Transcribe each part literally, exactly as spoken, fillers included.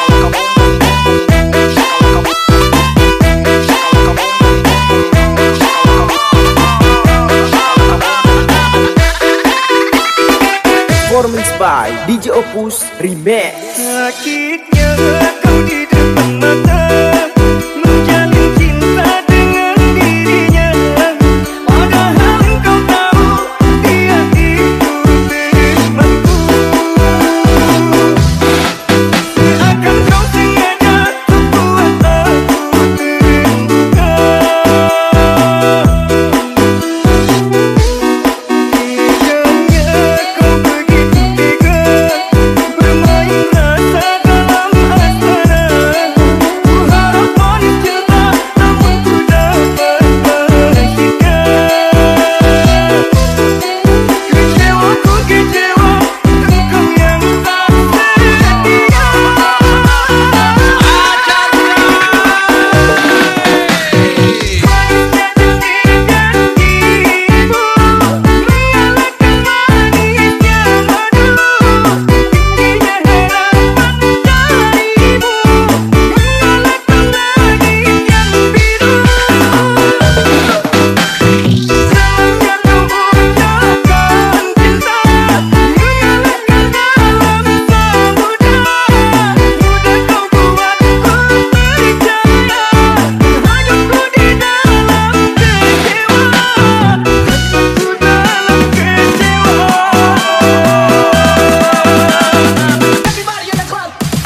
Performance by D J Opus Remix. Sakitnya kau di depan mata, menjalin cinta dengan dirinya, padahal kau tahu dia itu temanku. Seakan kau sengaja membuat aku terluka. Teganya kau begitu tega, bermain rasa dalam asmara. Ku harap manis cinta, namun ku dapat menyakitkan. Kecewa ku kecewa, engkau yang tak setia. Manisnya janji-janjimu, mengalahkan manisnya madu. Tingginya harapan darimu, mengalahkan langit yang biru. Selamanya kau ucapkan cinta, mengalahkan dalam samudra. Mudah kau buatku percaya, hanyutku di dalam kecewa, hanyutku dalam kecewa. Everybody in the club.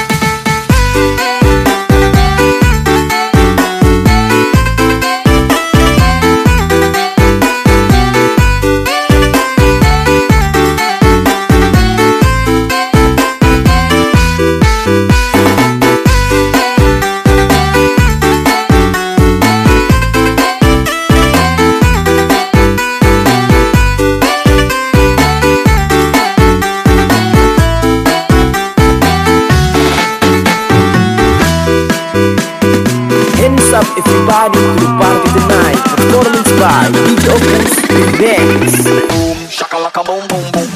Hands up everybody to the party tonight. Performance by D J Opus Remix. Boom, shakalaka boom boom boom.